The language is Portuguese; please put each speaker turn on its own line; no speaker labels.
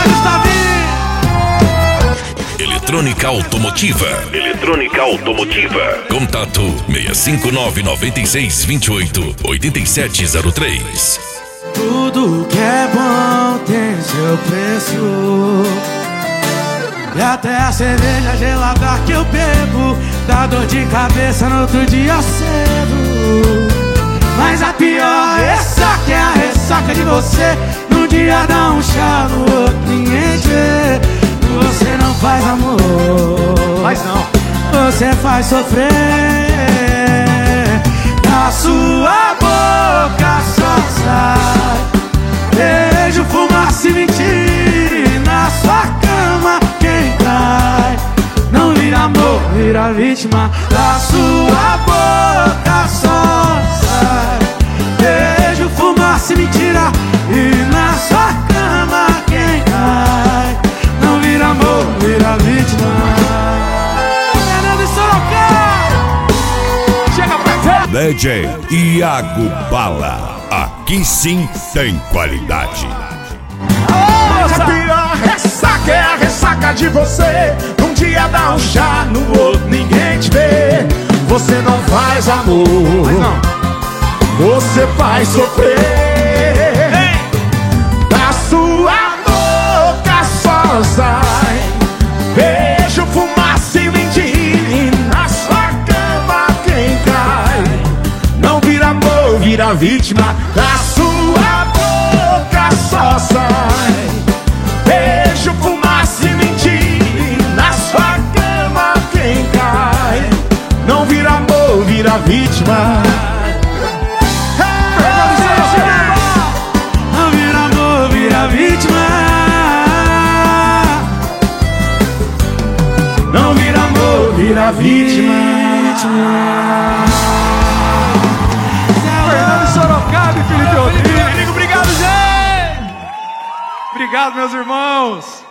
Eletrônica Automotiva. Eletrônica Automotiva. Contato 659-9628-8703.
Tudo que é bom tem seu preço. E até a cerveja gelada que eu bebo dá dor de cabeça no outro dia cedo. Mas a pior ressaca é a ressaca de você. Num dia dá um chá, no outro ninguém te vê. Você não faz amor,
Mas não.
você faz sofrer. Da sua boca só sai beijo, fumaça e mentira. E na sua cama quem cai não vira amor, vira vítima. Da sua boca só sai beijo, fumaça e mentira. E na sua cama quem cai não vira amor, vira vítima. Fernando Sorocaba, chega pra cá.
DJ Iago Bala. Aqui sim tem qualidade.
Mas a pior ressaca é a ressaca de você. Um dia dá um chá, no outro ninguém te vê. Você não faz amor,
Mas não.
você faz sofrer. Da sua boca só sai beijo, fumaça e mentira. E na sua cama quem cai não vira amor, vira vítima. Da sua boca só sai beijo, fumaça e mentira. E na sua cama quem cai não vira amor, vira vítima.
Não vira amor, vira vítima.
Não vira amor, vira vítima.
Fernando Sorocaba e Felipe Rodrigues. Obrigado, gente. Obrigado, meus irmãos.